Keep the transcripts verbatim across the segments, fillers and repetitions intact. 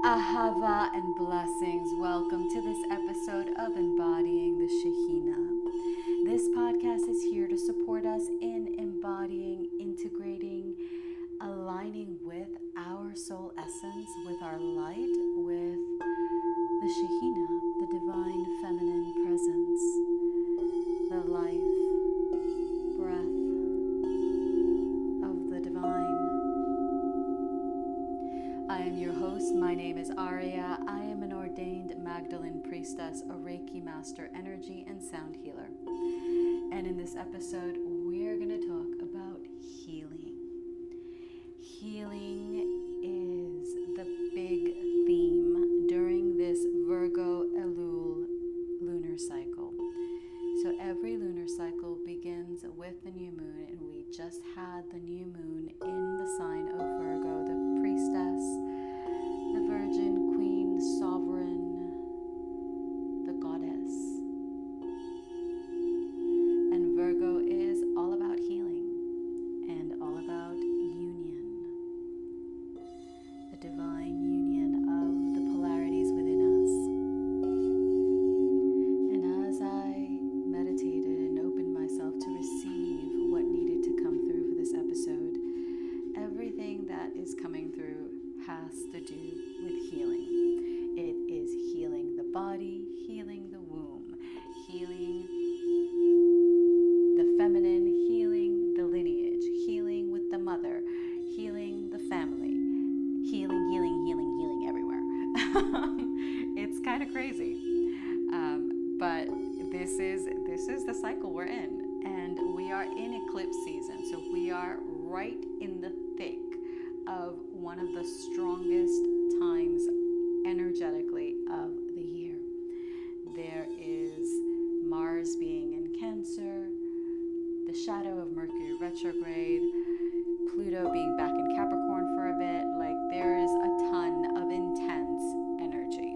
Ahava and blessings. Welcome to this episode of Embodying the Shekhinah. This podcast is here to support us in embodying, integrating, aligning with our soul essence, with our light, with the Shekhinah, the divine feminine presence, the life, breath of the divine. I am your host. My name is Aria. I am an ordained Magdalene priestess, a Reiki master, energy and sound healer. And in this episode, we're going to talk about healing. Healing is the big theme during this Virgo Elul lunar cycle. So every lunar cycle begins with the new moon, and we just had the new moon in the sign of Virgo, the priestess, the virgin, queen, sovereign, the goddess. And Virgo is all about healing and all about union, the divine union of the polarities within us. And as I meditated and opened myself to receive what needed to come through for this episode, everything that is coming through has to do with healing. It is healing the body, healing the womb, healing the feminine, healing the lineage, healing with the mother, healing the family, healing, healing, healing, healing everywhere. It's kind of crazy, um, but this is this is the cycle we're in, and we are in eclipse season, so we are right in the thick of one of the strongest times energetically of the year. There is Mars being in Cancer, the shadow of Mercury retrograde, Pluto being back in Capricorn for a bit. Like, there is a ton of intense energy.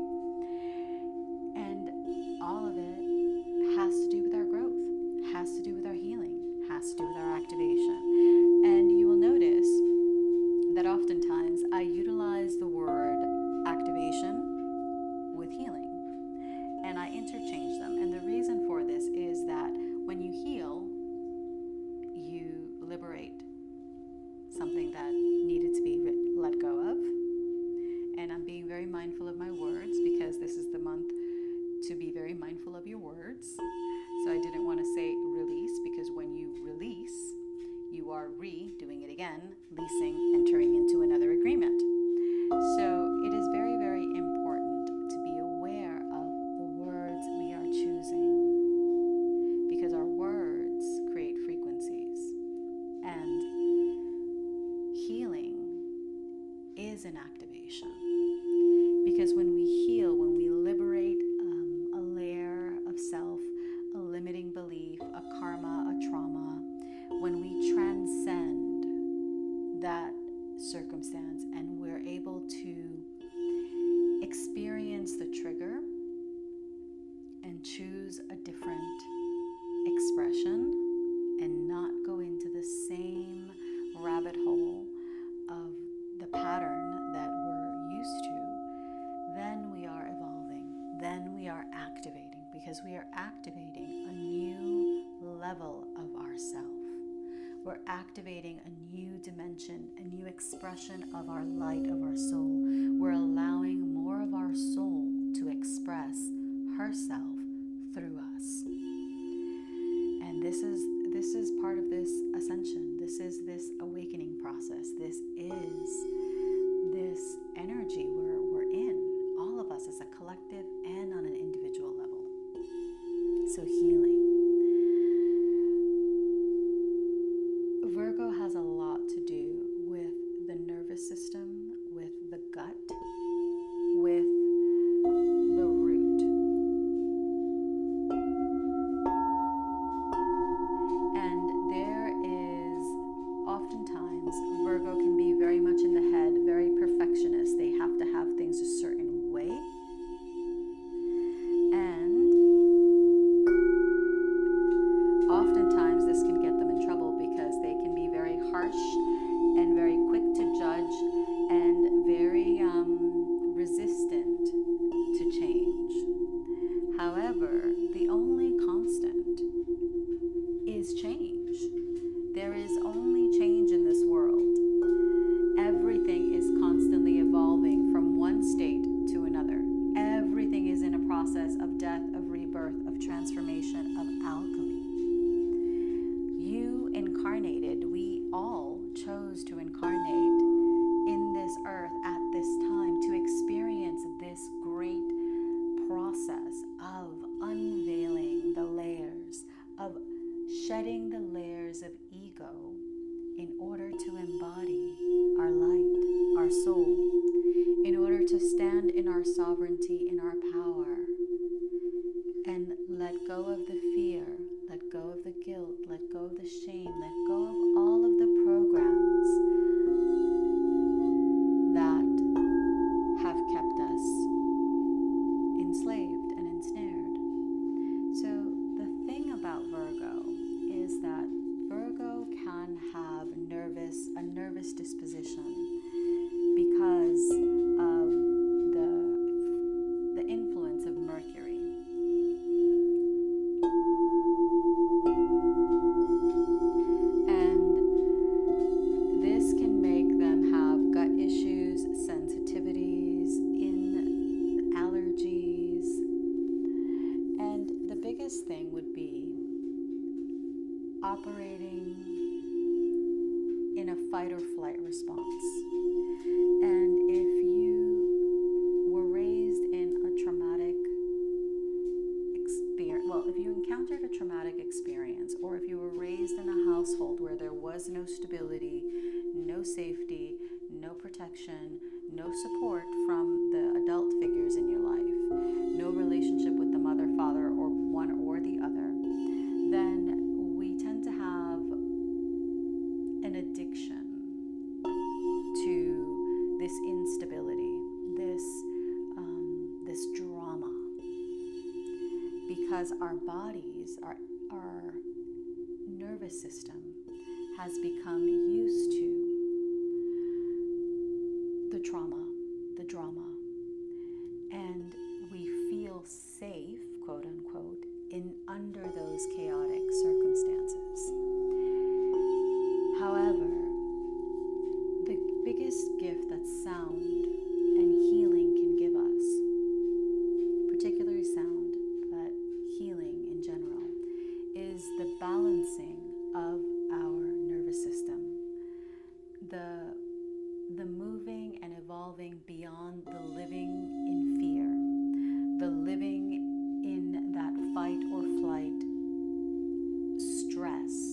And all of it has to do with our growth, has to do with our healing, has to do with our activation. And you will notice that oftentimes I utilize the word activation with healing, and I interchange them. And the reason for this is that when you heal, you liberate something that needed to be let go of. And I'm being very mindful of my words, because this is the month to be very mindful of your words. So I didn't want to say release, because when you release, you are re-doing it again, leasing, entering into another agreement. So it is very, very important to be aware of the words we are choosing, because our words create frequencies. And healing is an activation, because when we heal, when we liberate um, a layer of self, a limiting belief, a karma, a trauma, when we transcend that circumstance and we're able to experience the trigger and choose a different expression and not go into the same rabbit hole of the pattern that we're used to, then we are evolving, then we are activating, because we are activating a new level of ourself. We're activating a new dimension, a new expression of our light, of our soul. We're allowing more of our soul to express herself through us. And this is this is part of this ascension. This is this awakening process. This is this energy we're, we're in, all of us as a collective and on an individual level. So healing. Virgo has a lot to do with the nervous system, with the gut, with the root. And there is oftentimes Virgo can be very much in the head, very perfectionist. They have to have things a certain way. And oftentimes this can get them in trouble, because they can be very harsh and very quick to judge transformation of alchemy. You incarnated, we all chose to incarnate in this earth at this time to experience this great process of unveiling the layers, of shedding the layers of ego in order to embody our light, our soul, in order to stand in our sovereignty, in our power, and let go of the fear, let go of the guilt, let go of the shame, let go of all of the programs that have kept us enslaved and ensnared. So the thing about Virgo is that Virgo can have nervous, a nervous disposition because of the, the influence of Mercury. And this can make them have gut issues, sensitivities, in allergies. And the biggest thing would be operating in a fight or flight response. And if you were raised in a traumatic experience, well, if you encountered a traumatic experience, or if you were raised in a household where there was no stability, no safety, no protection, no support from the adult figures in your life, no relationship with the mother, father, or one or the other, then we tend to have an addiction to this instability, this um, this drama, because our bodies, our our nervous system has become used to the trauma, the drama, and we feel safe, quote unquote, in under those chaotic circumstances. However, the biggest gift that sound and healing can give us, particularly sound, but healing in general, is the balancing of our nervous system, the, the moving and evolving beyond the living in fear, the living in that fight or flight stress,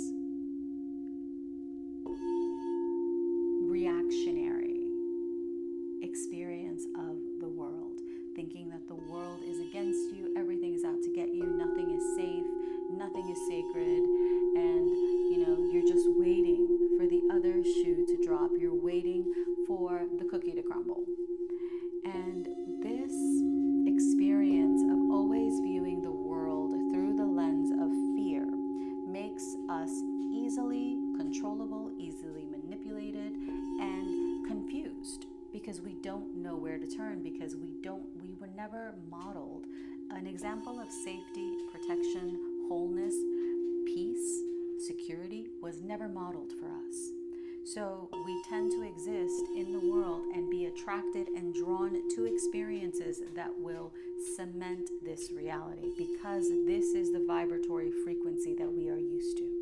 reactionary experience of the world, thinking that the world is against you, everything is out to get you, nothing is safe, nothing is sacred, and you know, you're just waiting for the other shoe to drop, you're waiting for the cookie to crumble. And this experience of always viewing the world through the lens of fear makes us easily controllable, easily manipulated, and confused, because we don't know where to turn, because we don't we were never modeled an example of safety, protection, wholeness, peace, security was never modeled for us. So we tend to exist in the world and be attracted and drawn to experiences that will cement this reality, because this is the vibratory frequency that we are used to.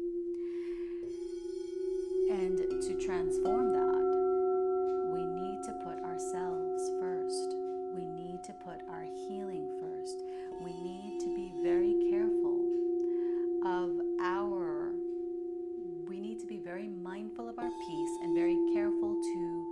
And to transform that, we need to put ourselves first. We need to put our healing first. We need to be very careful of our, we need to be very mindful of our peace and very careful to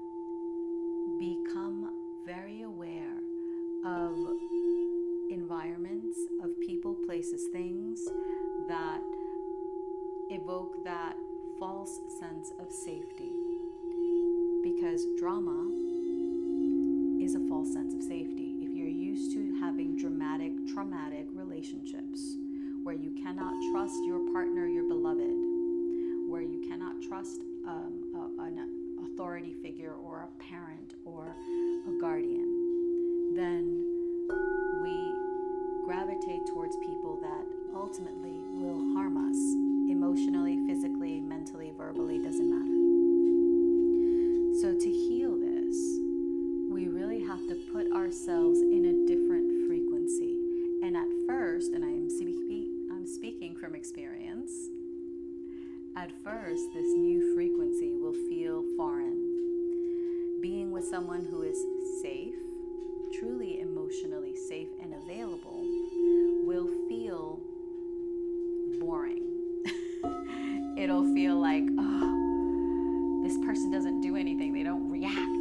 become very aware of environments, of people, places, things that evoke that false sense of safety. Because drama is a false sense of safety. If you're used to having dramatic, traumatic relationships where you cannot trust your partner, your beloved, where you cannot trust um, a, an authority figure or a parent or a guardian, then we gravitate towards people that ultimately will harm us emotionally, physically, mentally, verbally, doesn't matter. So to heal this, we really have to put ourselves in a different frequency. And at first, and I am with someone who is safe, truly emotionally safe and available, will feel boring. It'll feel like, oh, this person doesn't do anything, they don't react.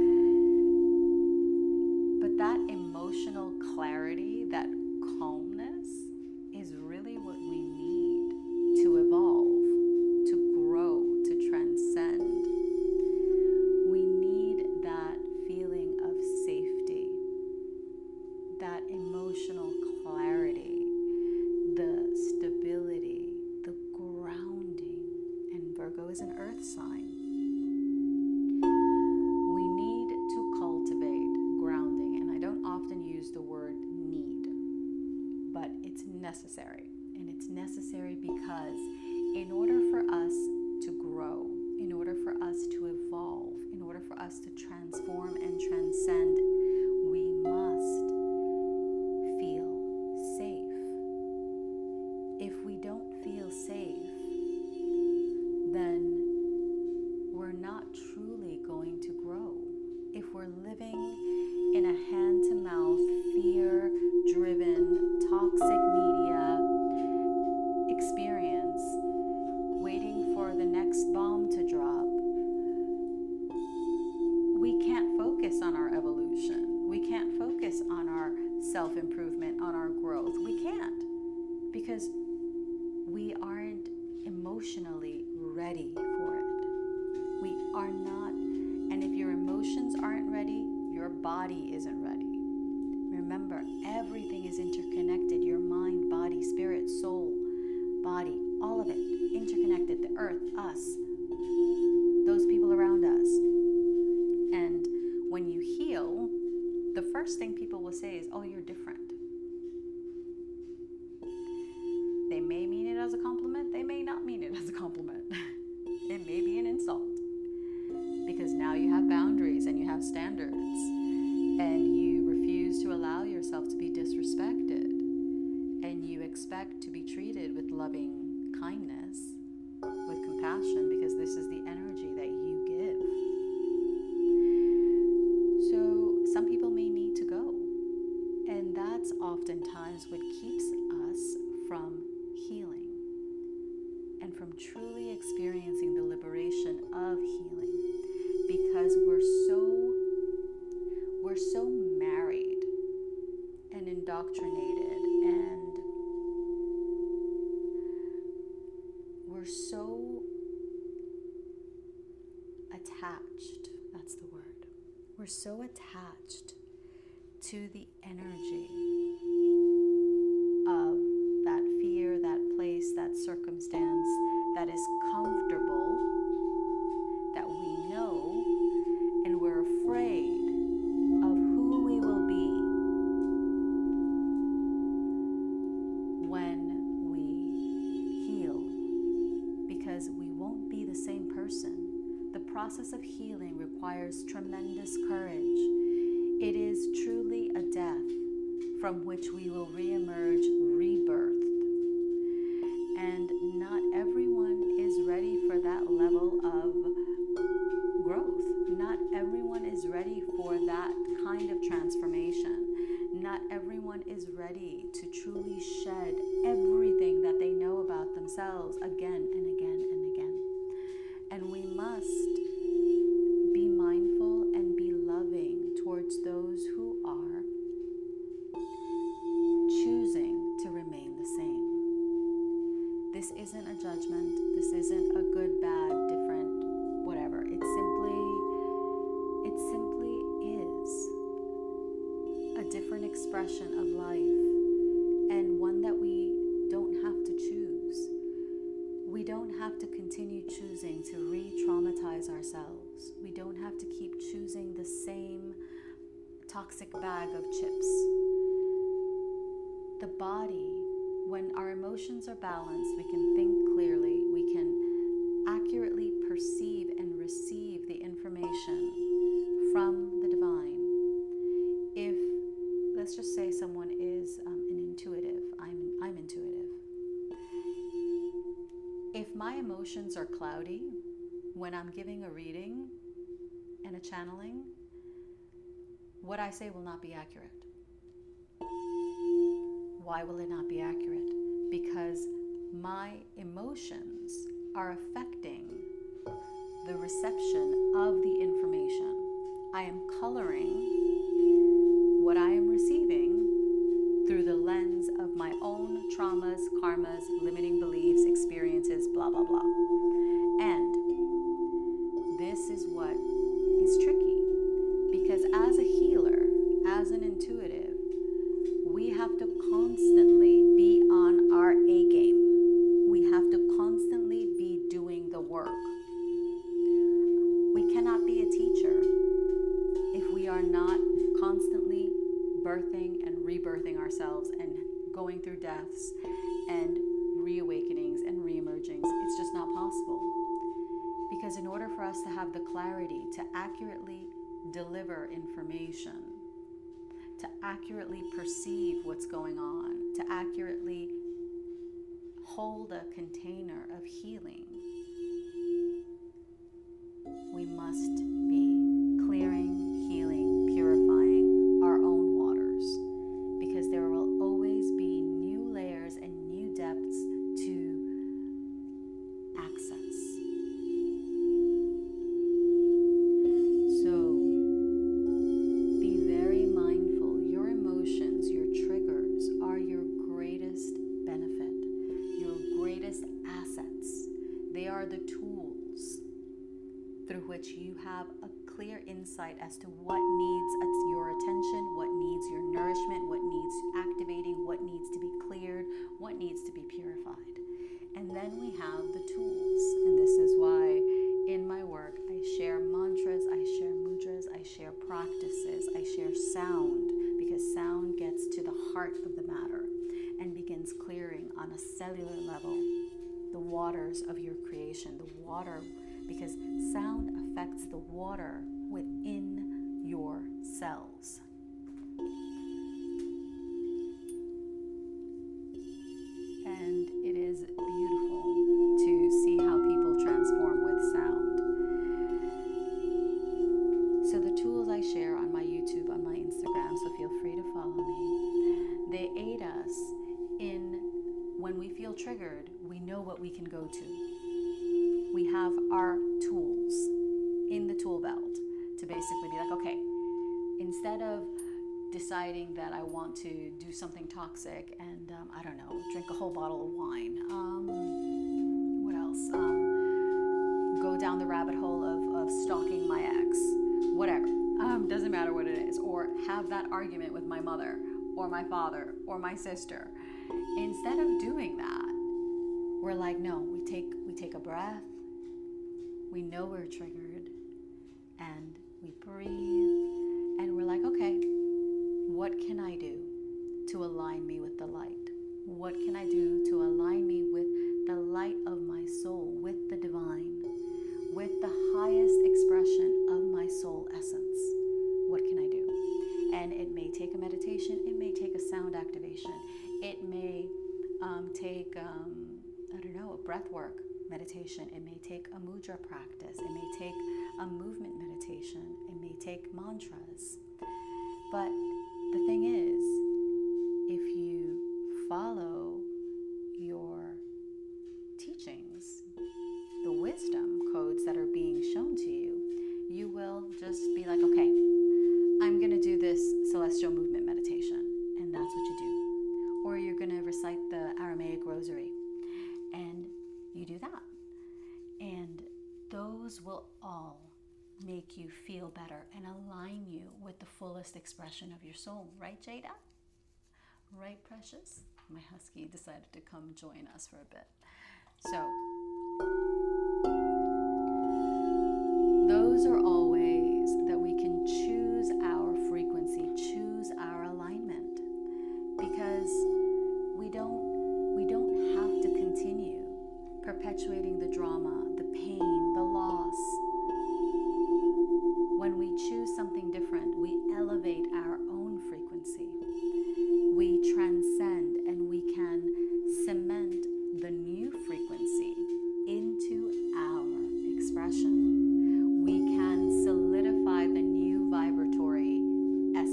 But that emotional clarity, that calmness, is really what we need to evolve, to grow, to transcend. We need that feeling of safety, that emotional clarity, the stability, the grounding. And Virgo is an earth sign. We need to cultivate grounding. And I don't often use the word need, but it's necessary. And it's necessary because in order for us to grow, in order for us to evolve, in order for us to transform and transcend, we must feel safe. If we don't feel safe, then we're not truly going to grow. If we're living in a hand-to-mouth, fear-driven, toxic media experience, waiting for the next bomb to drop, we can't focus on our evolution. We can't focus on our self-improvement, on our growth. We can't, because we aren't emotionally ready for it. We are not. And if your emotions aren't ready, your body isn't ready. Remember, everything is interconnected. Your mind, body, spirit, soul, body, all of it interconnected. The earth, us, those people around us. And when you heal, the first thing people will say is, oh, you're different. They may mean it as a compliment. They may not mean it as a compliment. It may be an insult. Because now you have boundaries and you have standards. And you refuse to allow yourself to be disrespected. And you expect to be treated with loving kindness, with compassion, because this is the energy that you give. So some people may need to go. And that's oftentimes what keeps us from healing and from truly experiencing the liberation of healing, because we're so we're so married and indoctrinated, and we're so attached. That's the word. We're so attached to the energy of that fear, that place, that circumstance that is comfortable, that we know, and we're afraid of who we will be when we heal, because we won't be the same person. The process of healing requires tremendous courage. It is truly a death from which we will reemerge rebirthed. And not everyone is ready for that level of growth. Not everyone is ready for that kind of transformation. Not everyone is ready to truly shed everything that they know about themselves again and again and again. And we must be mindful and be loving towards those who are choosing to remain the same. This isn't a judgment. This isn't a good, bad, different, whatever. It simply, it simply is a different expression of life, and one that we don't have to choose. We don't have to continue choosing to re-traumatize ourselves. We don't have to keep choosing the same toxic bag of chips. The body, when our emotions are balanced, we can think clearly, we can accurately perceive and receive the information from the divine. If, let's just say someone is um, an intuitive, I'm, I'm intuitive. If my emotions are cloudy when I'm giving a reading and a channeling, what I say will not be accurate. Why will it not be accurate? Because my emotions are affecting the reception of the information. I am coloring what I am receiving through the lens of my own traumas, karmas, limiting beliefs, experiences, blah, blah, blah. And this is what is tricky, because as a healer, as an intuitive, we have to constantly be on our A game. We have to constantly be doing the work. We cannot be a teacher if we are not constantly birthing and rebirthing ourselves and going through deaths and reawakenings and reemergings. It's just not possible. Because in order for us to have the clarity to accurately deliver information, to accurately perceive what's going on, to accurately hold a container of healing, we must be clearing, healing, purifying our own waters, because there will always be new layers and new depths to access. So be very mindful. Your emotions, your triggers are your greatest benefit, your greatest assets. They are the tools through which you have a clear insight as to what needs your attention, what needs your nourishment, what needs activating, what needs to be cleared, what needs to be purified. And then we have the tools. And this is why in my work I share mantras, I share mudras, I share practices, I share sound, because sound gets to the heart of the matter and begins clearing on a cellular level the waters of your creation, the water, because sound affects the water within your cells. And it is beautiful to see how people transform with sound. So the tools I share on my YouTube, on my Instagram, so feel free to follow me, they aid us in, when we feel triggered, we know what we can go to. We have our tools in the tool belt to basically be like, okay, instead of deciding that I want to do something toxic and, um, I don't know, drink a whole bottle of wine, um, what else, um, go down the rabbit hole of, of stalking my ex, whatever, um, doesn't matter what it is, or have that argument with my mother or my father or my sister. Instead of doing that, we're like, no, we take we take a breath, we know we're triggered, and we breathe, and we're like, okay, what can I do to align me with the light? What can I do to align me with the light of my soul, with the divine, with the highest expression of my soul essence? What can I do? And it may take a meditation, it may take a sound activation, it may um, take, um, I don't know, a breath work meditation, it may take a mudra practice, it may take a movement meditation, it may take mantras. But the thing is, if you follow your teachings, the wisdom codes that are being shown to you, you will just be like, okay, I'm going to do this celestial movement meditation, and that's what you do. Or you're going to recite the Aramaic rosary, and you do that. And those will all make you feel better and align you with the fullest expression of your soul. Right, Jada? Right, precious? My husky decided to come join us for a bit. So, those are all ways that we can choose our frequency, choose our alignment, because we don't we don't have to continue perpetuating the drama, the pain, the loss. When we choose something different, we elevate our own frequency. We transcend and we can cement the new frequency into our expression. We can solidify the new vibratory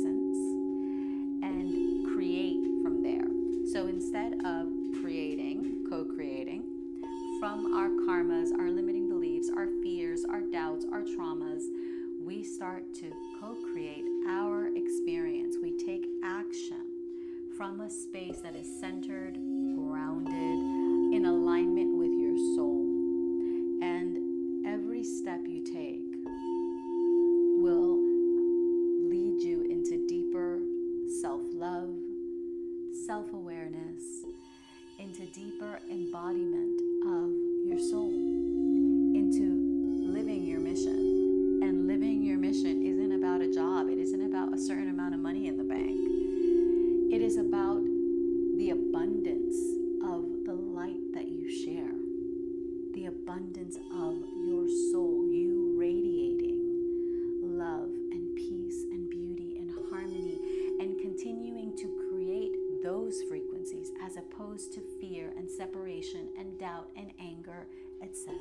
co-create our experience. We take action from a space that is centered, grounded, in alignment with your soul. And every step you take will lead you into deeper self-love, self-awareness, into deeper embodiment of your soul, into living your mission. And living your mission isn't about a job. It isn't about a certain amount of money in the bank. It is about the abundance of the light that you share, the abundance of your soul, you radiating love and peace and beauty and harmony, and continuing to create those frequencies as opposed to fear and separation and doubt and anger, et cetera.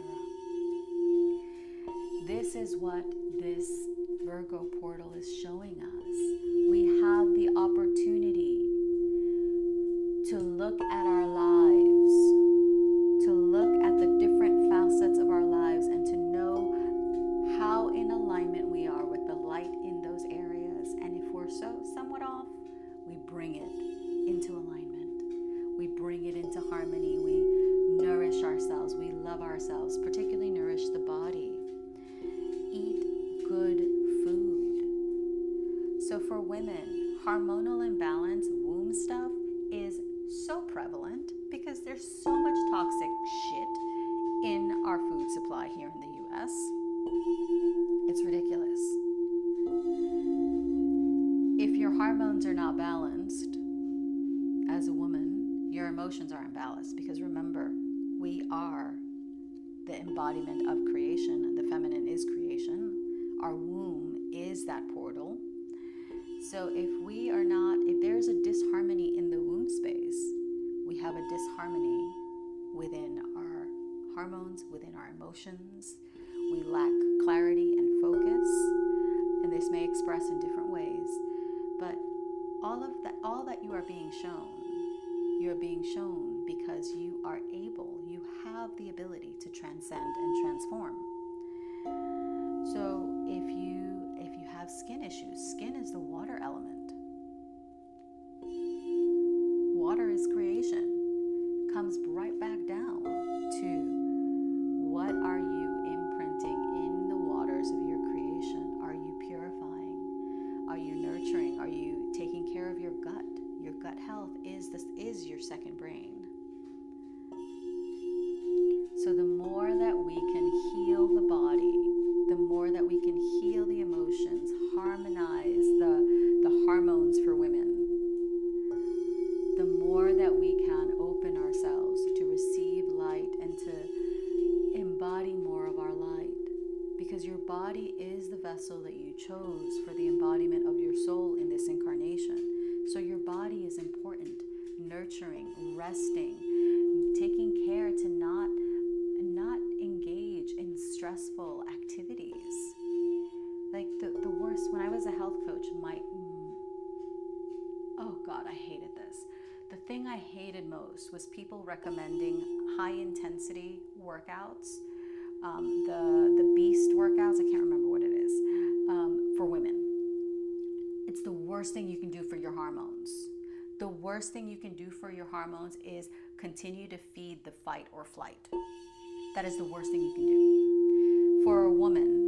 This is what this Virgo portal is showing us. We have the opportunity to look at our lives, to look at the different facets of our lives, and to know how in alignment we are with the light in those areas. And if we're so somewhat off, we bring it into alignment. We bring it into harmony. We nourish ourselves. We love ourselves, particularly nourish the body. Eat good food. So for women, hormonal imbalance, womb stuff is so prevalent because there's so much toxic shit in our food supply here in the U S. It's ridiculous. If your hormones are not balanced as a woman, your emotions are imbalanced, because remember, we are the embodiment of creation. The feminine is creation. Our womb is that portal. So if we are not, if there's a disharmony in the womb space, we have a disharmony within our hormones, within our emotions. We lack clarity and focus, and this may express in different ways. But all of that, all that you are being shown, you're being shown because you are able, you have the ability to transcend and transform. So if you if you have skin issues, skin is the water element. Water is creation. Comes right back down to what are you imprinting in the waters of your creation? Are you purifying? Are you nurturing? Are you taking care of your gut? Your gut health is this is your second brain. So the more that we can heal the body, the more that we can heal the emotions, harmonize the, the hormones for women, the more that we can open ourselves to receive light and to embody more of our light. Because your body is the vessel that you chose for the embodiment of your soul in this incarnation. So your body is important. Nurturing, resting, taking care to not not engage in stressful activities. Like the, the worst, when I was a health coach, my, oh God, I hated this. The thing I hated most was people recommending high intensity workouts, um, the, the beast workouts, I can't remember what it is, um, for women. It's the worst thing you can do for your hormones. The worst thing you can do for your hormones is continue to feed the fight or flight. That is the worst thing you can do. For a woman,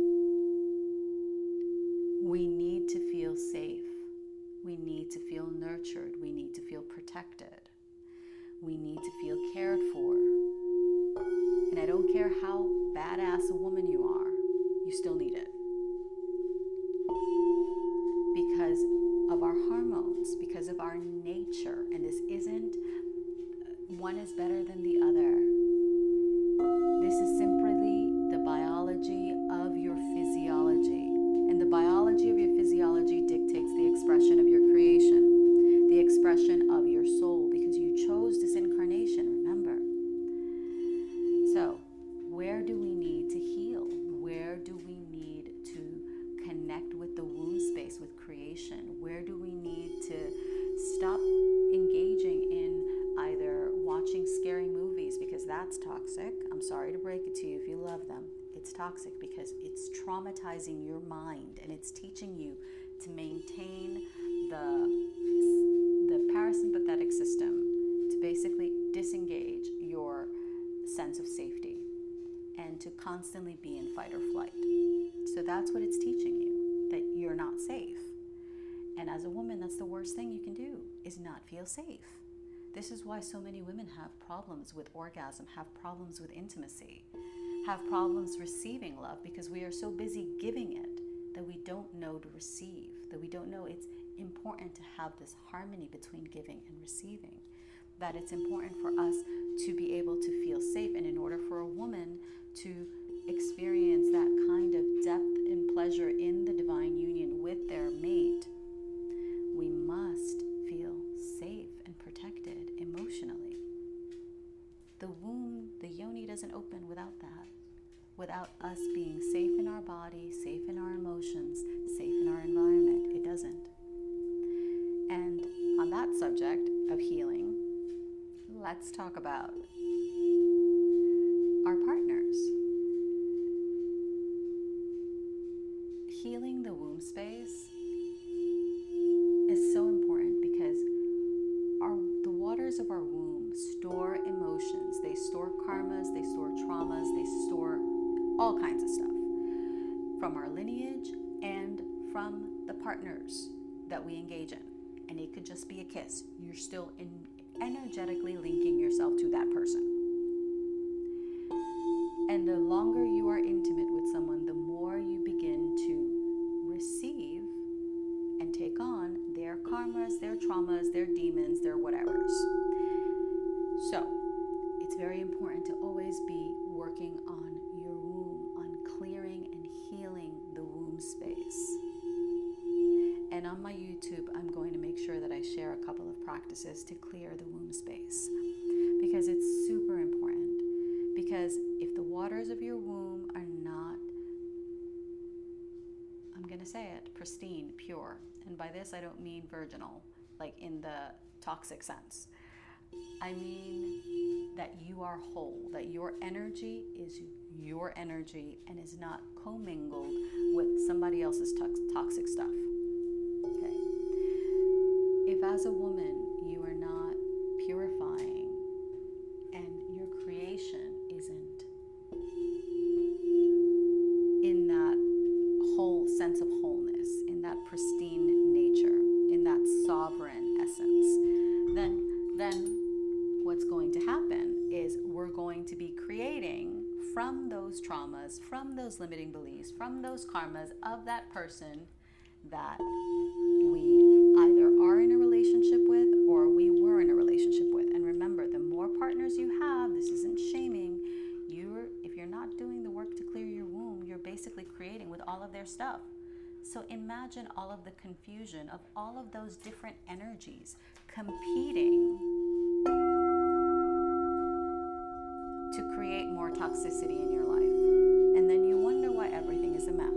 we need to feel safe. We need to feel nurtured. We need to feel protected. We need to feel cared for. And I don't care how badass a woman you are, you still need it. Because of our hormones, because of our nature. And this isn't, one is better than the other. This is simply the biology of your physiology. And the biology of your physiology dictates the expression of your creation, the expression of your soul, because you chose this incarnation, remember. So, where do we need to heal? Where do we need to connect with the womb space, with creation? Where do we need to stop engaging in either watching scary movies, because that's toxic. I'm sorry to break it to you if you love them. It's toxic because it's traumatizing your mind and it's teaching you sense of safety and to constantly be in fight or flight. So that's what it's teaching you, that you're not safe. And as a woman, that's the worst thing you can do, is not feel safe. This is why so many women have problems with orgasm, have problems with intimacy, have problems receiving love, because we are so busy giving it that we don't know to receive, that we don't know it's important to have this harmony between giving and receiving, that it's important for us to be able to feel safe. And in order for a woman to experience that kind of depth and pleasure in the divine union with their mate, we must feel safe and protected emotionally. The womb, the yoni doesn't open without that, without us being safe in our body, safe in our emotions, safe in our environment. It doesn't. And on that subject of healing, let's talk about our partners. Healing the womb space is so important because our the waters of our womb store emotions. They store karmas, they store traumas, they store all kinds of stuff from our lineage and from the partners that we engage in. And it could just be a kiss. You're still in, energetically linking yourself to that person. And the longer you are intimate with someone, the more you begin to receive and take on their karmas, their traumas, their demons, their whatevers. So it's very important to always be working on your womb, on clearing and healing the womb space. And on my YouTube, I'm going to make sure that I share a couple of practices to clear the womb space, because it's super important. Because if the waters of your womb are not, I'm going to say it, pristine, pure, and by this I don't mean virginal, like in the toxic sense. I mean that you are whole, that your energy is your energy and is not commingled with somebody else's tox- toxic stuff. Okay. If as a woman you are not purifying and your creation isn't in that whole sense of wholeness, in that pristine nature, in that sovereign essence, then then what's going to happen is we're going to be creating from those traumas, from those limiting beliefs, from those karmas of that person that we either are in a relationship with or we were in a relationship with. And remember, the more partners you have, this isn't shaming, you're if you're not doing the work to clear your womb, you're basically creating with all of their stuff. So imagine all of the confusion of all of those different energies competing to create more toxicity in your life. And then you wonder why everything is a mess.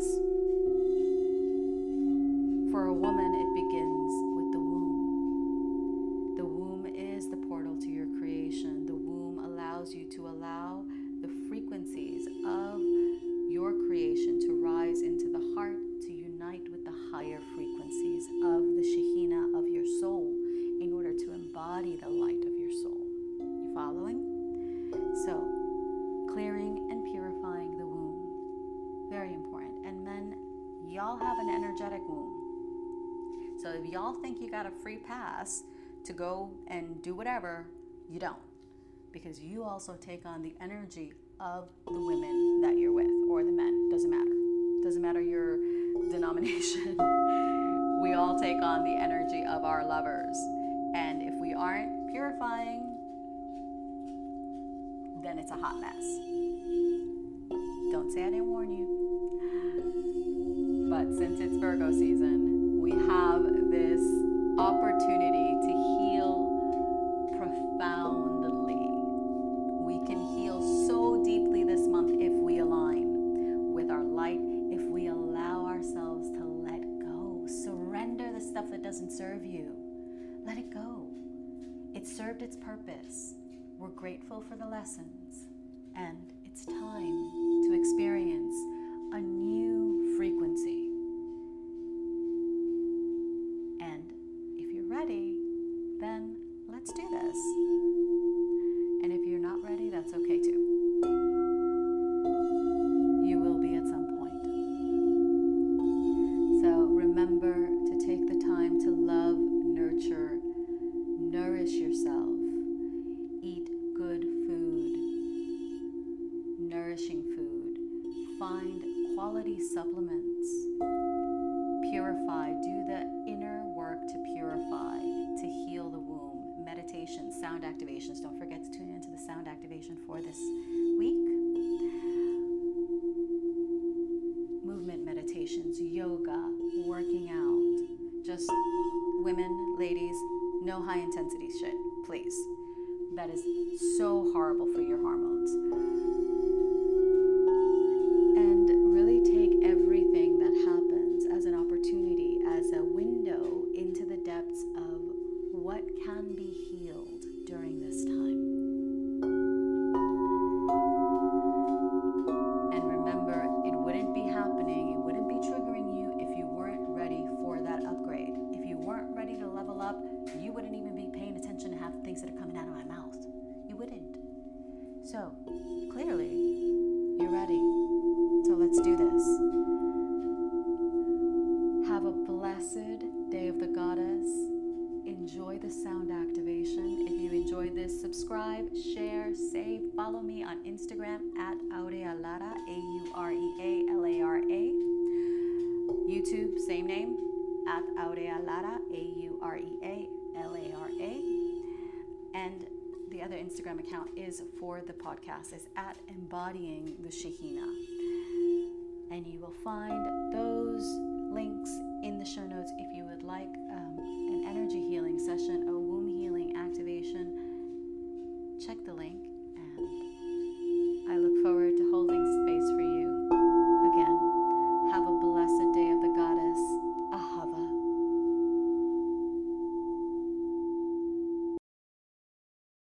For a woman, it begins with the womb. The womb is the portal to your creation. The womb allows you to allow the frequencies of your creation to rise into the heart, to unite with the higher frequencies of the Shekhinah of your soul in order to embody the light of your soul. You following? So, clearing and purifying the womb, very important. And men, y'all have an energetic womb. So if y'all think you got a free pass to go and do whatever, you don't. Because you also take on the energy of the women that you're with, or the men, doesn't matter. Doesn't matter your denomination. We all take on the energy of our lovers. And if we aren't purifying, then it's a hot mess. Don't say I didn't warn you. But since it's Virgo season, we have this opportunity to heal profoundly. We can heal so deeply this month if we align with our light, if we allow ourselves to let go. Surrender the stuff that doesn't serve you. Let it go. It served its purpose. We're grateful for the lessons, and it's time to experience a new frequency. And if you're ready, then let's do this. And if you're not ready, that's okay too. purify, do the inner work to purify, to heal the womb. Meditation, sound activations. Don't forget to tune into the sound activation for this week. Movement meditations, yoga, working out. Just women, ladies, no high intensity shit, please. That is so horrible for your hormones. And really take everything that happens as an opportunity, as a window into the depths of what can be healed during this time. And remember, it wouldn't be happening, it wouldn't be triggering you if you weren't ready for that upgrade. If you weren't ready to level up, you wouldn't even be paying attention to half the things that are coming out of my mouth. You wouldn't. So, clearly, you're ready. So let's do this. Have a blessed day of the goddess. Enjoy the sound activation. If you enjoyed this, subscribe, share, save, follow me on Instagram at Aurea Lara, A U R E A L A R A. YouTube, same name, at Aurea Lara, A U R E A L A R A. And the other Instagram account is for the podcast, is at Embodying the Shekhinah. And you will find those links in the show